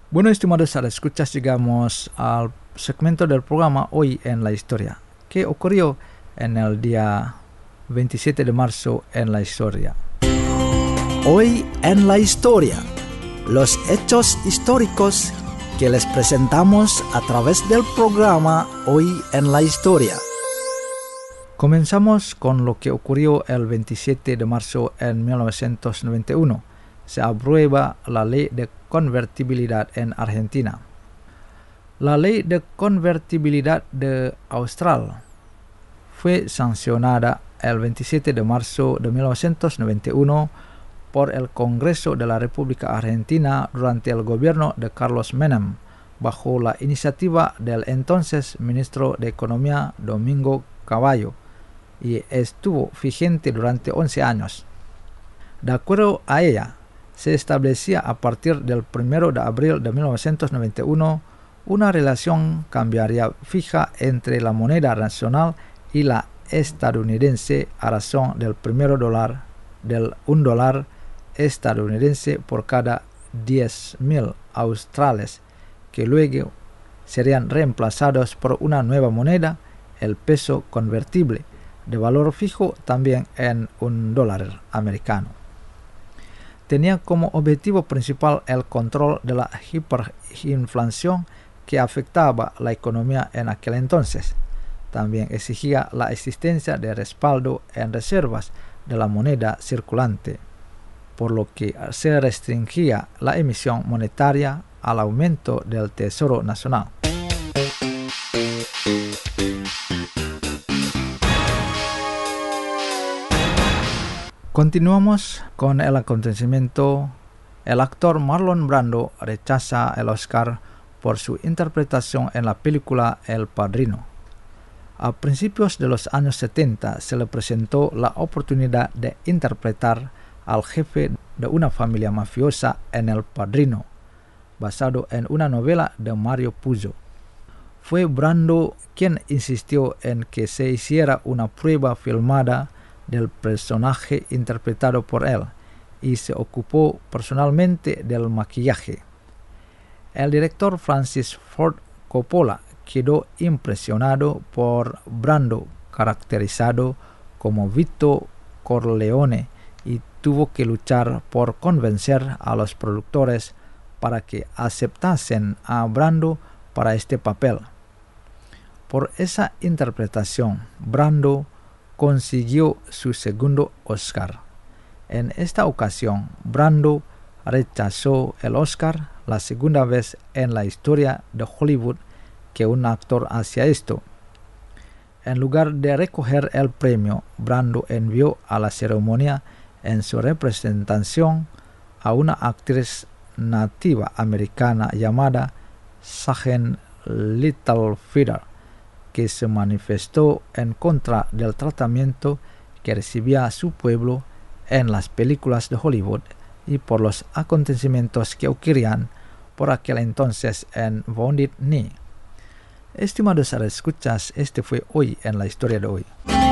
Bueno, estimados escuchas, llegamos al segmento del programa Hoy en la Historia. ¿Qué ocurrió en el día 27 de marzo en la historia? Hoy en la Historia. Los hechos históricos que les presentamos a través del programa Hoy en la Historia. Comenzamos con lo que ocurrió el 27 de marzo en 1991. Se aprueba la ley de convertibilidad en Argentina. La ley de convertibilidad de Austral fue sancionada el 27 de marzo de 1991 por el Congreso de la República Argentina durante el gobierno de Carlos Menem, bajo la iniciativa del entonces ministro de Economía Domingo Cavallo, y estuvo vigente durante 11 años. De acuerdo a ella, se establecía a partir del 1 de abril de 1991 una relación cambiaria fija entre la moneda nacional y la estadounidense a razón del $1 estadounidense por cada 10.000 australes, que luego serían reemplazados por una nueva moneda, el peso convertible, de valor fijo también en $1 americano. Tenía como objetivo principal el control de la hiperinflación que afectaba la economía en aquel entonces. También exigía la existencia de respaldo en reservas de la moneda circulante, por lo que se restringía la emisión monetaria al aumento del Tesoro Nacional. Continuamos con el acontecimiento. El actor Marlon Brando rechaza el Oscar por su interpretación en la película El Padrino. A principios de los años 70 se le presentó la oportunidad de interpretar al jefe de una familia mafiosa en El Padrino, basado en una novela de Mario Puzo. Fue Brando quien insistió en que se hiciera una prueba filmada del personaje interpretado por él y se ocupó personalmente del maquillaje. El director Francis Ford Coppola quedó impresionado por Brando, caracterizado como Vito Corleone, y tuvo que luchar por convencer a los productores para que aceptasen a Brando para este papel. Por esa interpretación, Brando consiguió su segundo Oscar. En esta ocasión, Brando rechazó el Oscar, la segunda vez en la historia de Hollywood que un actor hacía esto. En lugar de recoger el premio, Brando envió a la ceremonia en su representación a una actriz nativa americana llamada Sargent Littlefeather, que se manifestó en contra del tratamiento que recibía su pueblo en las películas de Hollywood y por los acontecimientos que ocurrían por aquel entonces en Wounded Knee. Estimados escuchas, este fue Hoy en la Historia de hoy.